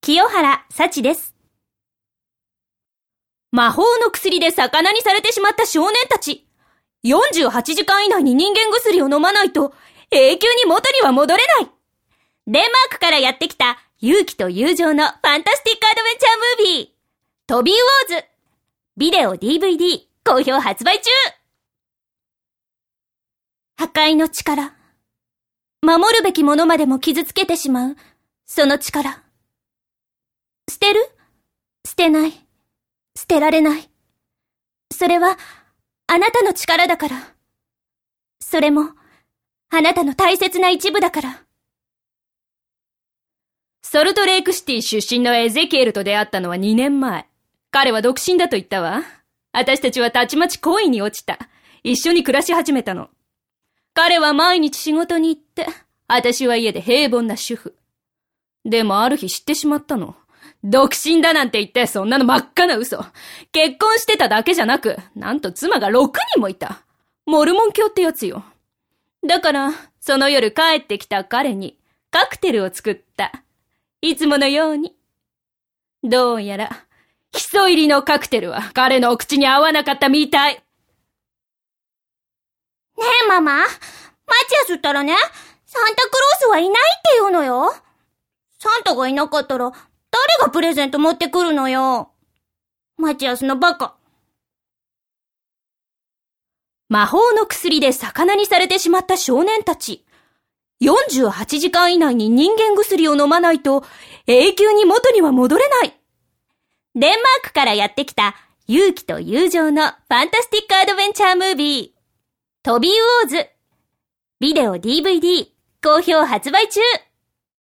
清原幸です。魔法の薬で魚にされてしまった少年たち。48時間以内に人間薬を飲まないと永久に元には戻れない。デンマークからやってきた勇気と友情のファンタスティックアドベンチャームービー、トビーウォーズ。ビデオ DVD 好評発売中。破壊の力。守るべきものまでも傷つけてしまう、その力。捨てる？捨てない。捨てられない。それは、あなたの力だから。それも、あなたの大切な一部だから。 ソルトレイクシティ出身のエゼキエルと出会ったのは2年前。彼は独身だと言ったわ。私たちはたちまち恋に落ちた。一緒に暮らし始めたの。彼は毎日仕事に行って、私は家で平凡な主婦。でもある日知ってしまったの。独身だなんて言ってそんなの真っ赤な嘘。結婚してただけじゃなく、なんと妻が6人もいた。モルモン教ってやつよ。だから、その夜帰ってきた彼にカクテルを作った。いつものように。どうやら、ヒ素入りのカクテルは彼のお口に合わなかったみたい。ねえママ、マチアスったらね、サンタクロースはいないって言うのよ。サンタがいなかったら、誰がプレゼント持ってくるのよ。マチアスのバカ。 魔法の薬で魚にされてしまった少年たち。48時間以内に人間薬を飲まないと永久に元には戻れない。デンマークからやってきた勇気と友情のファンタスティックアドベンチャームービー、トビーウォーズ。ビデオ DVD 好評発売中。